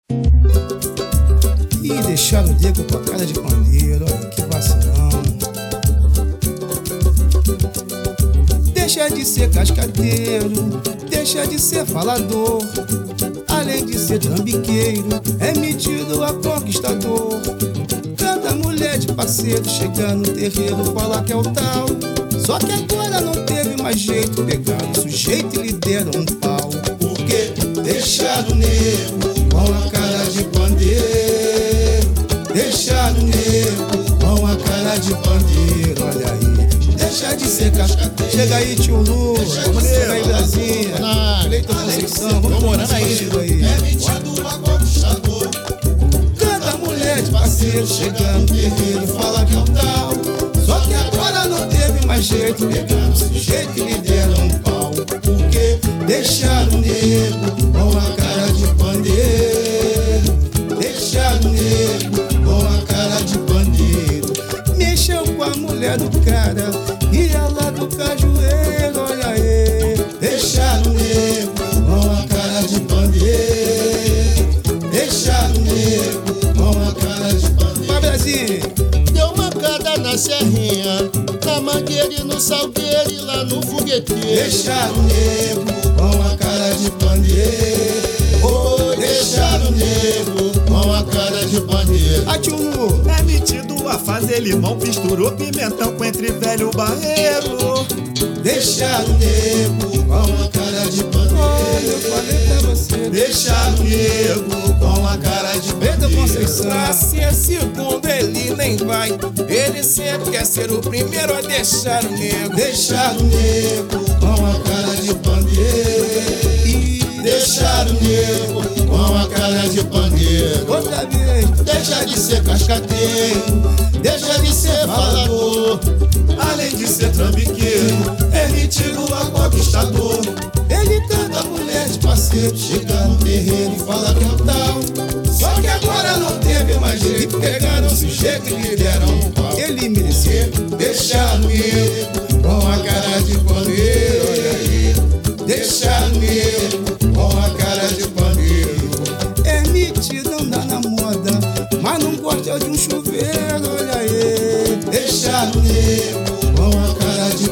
E deixaram o Diego com a cara de pandeiro, olha que vacilão. Deixa de ser cascateiro, deixa de ser falador. Além de ser trambiqueiro, é metido a conquistador. Cada mulher de parceiro chega no terreiro, fala que é o tal. Só que agora não teve mais jeito, pegaram o sujeito e lhe deram um pau. Porque deixaram o nego com a cara de pandeiro. Deixaram o nego com a cara de pandeiro, olha aí. Deixa de ser cascateiro. Chega aí, tio Lu, chega aí, Brasil. Cleiton Conceição, vamos morando aí. É metido a conquistador. Cada mulher de parceiro chega no terreiro, fala que é o tal. Só que agora não teve mais jeito, pegaram o sujeito e lhe deram um pau. Porque deixaram o nego com a cara de pandeiro. Deixaram o nego com a cara de pandeiro. Mexeu com a mulher do cara e ela do cajueiro, olha aí. Deixaram o nego com a cara de pandeiro. Deixaram o nego com a cara de pandeiro. Vai, Brasil! Deu mancada na serrinha, na mangueira e no salgueiro e lá no fogueteiro. Deixaram o nego com a cara de pandeiro. Oh, deixaram o nego com a cara de pandeiro. Atchulu! É metido a fazer limão, misturou pimentão com entre velho barreiro. Deixaram o nego com a cara de pandeiro. Olha, eu falei pra você. Deixaram o nego com a cara de Pedro Conceição. Pra ser segundo ele nem vai, ele sempre quer ser o primeiro a deixar o nego. Deixaram o nego com a cara de pandeiro. E Deixaram o nego com a cara de pandeiro. outra vez. Deixa de ser cascateiro, deixa de ser falador. Além de ser trambiqueiro, é metido a conquistador. Ele canta mulher de parceiro, chega no terreiro e fala que é o tal. Só que agora não teve mais jeito, pegaram o sujeito e lhe deram um pau. Ele mereceu. Deixaram o nego com a cara de pandeiro, olha aí. Deixaram o nego com a cara de pandeiro. É metido, anda na moda, mas não gosta de um chuveiro, olha aí. Deixaram o nego com a cara de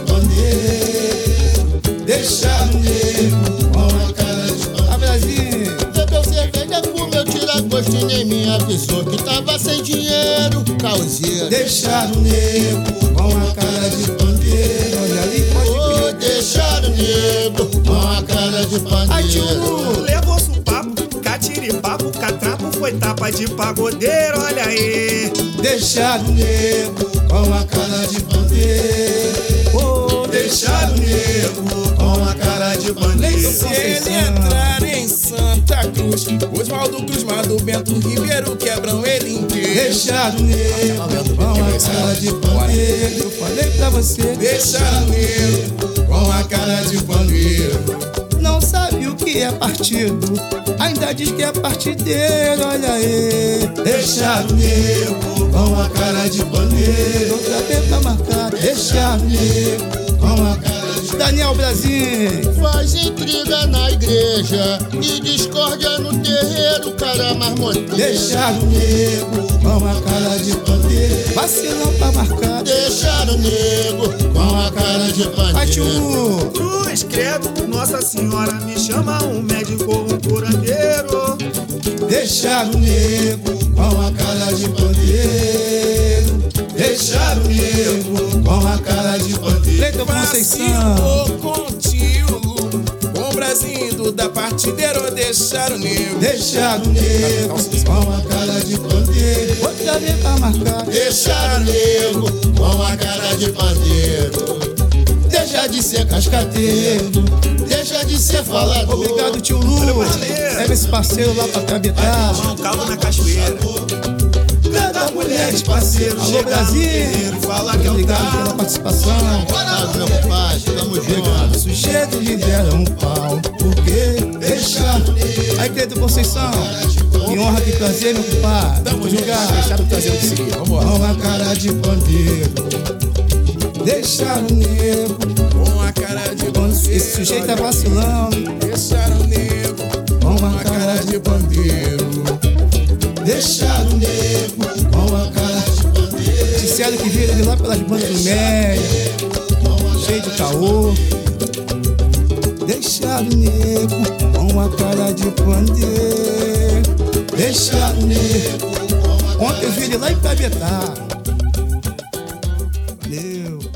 pandeiro. Deixaram o nego com a cara de pandeiro. A Brasil! Bebeu cerveja, comeu tira-gosto em minha pessoa que tava sem dinheiro, causeiro. Deixaram o nego com a cara de pandeiro. Olha ali, pode Oh, crer. deixaram o nego com a cara de pandeiro. Levou supapo, catiripapo, catrapo, foi tapa de pagodeiro, olha aí. Deixaram o nego com a cara de pandeiro. Oh, Deixaram o nego com a cara de pandeiro. Se ele entrar em Santa Cruz, Oswaldo Cruz, Mado Bento Ribeiro quebram ele inteiro. deixaram o nego com a cara de pandeiro. Eu falei pra você. Deixaram o nego com a cara de pandeiro. Não sabe o que é partido, ainda diz que é partideiro, olha aí. Deixaram o nego com a cara de pandeiro. Outra vez pra marcar. Deixaram o nego com a cara de pandeiro. Daniel Brasil! Faz intriga na igreja e discórdia no terreiro, cara marmoteiro. Deixaram o nego com a cara de pandeiro. Vacilão pra marcar. Deixaram o nego com a cara de pandeiro. Atchulu! Cruz, credo, Nossa Senhora, me chama um médico, um curandeiro. Deixaram o nego com a cara de pandeiro. Deixaram o nego com a cara de pandeiro. Cleiton Conceição! Vacilou contigo, com o Brasil da partideiro deixaram o nego. Deixaram o nego com a cara de pandeiro. Outra vez pra marcar. Deixaram o nego com a cara de pandeiro. Deixa de ser cascateiro. Deixa de ser falador. Obrigado, tio Lu. Leva esse parceiro lá pra cabetar. Tomar um caldo na cachoeira. Cada mulher de parceiro. Alô, Brasil. Fala que é o Obrigado pela participação. Obrigado, meu compadre. Tamo junto. Sujeito lhe deram um pau. Porque deixaram. Aí, Cleiton Conceição. Que honra, que prazer, meu compadre. Tamo junto, deixaram o trazer o que seguir. Vambora. Com a cara de pandeiro. Deixaram o nego. Com a cara de bandeiro. Esse sujeito é vacilão. Deixaram o nego Com com a a cara cara de bandeiro. deixaram o nego com a cara de pandeiro. Disseram que vira ele lá pelas bandas do Média, cheio de caô. Deixaram o nego com a cara de pandeiro. Deixaram o nego. Ontem eu vi ele lá em Cabetá. Valeu.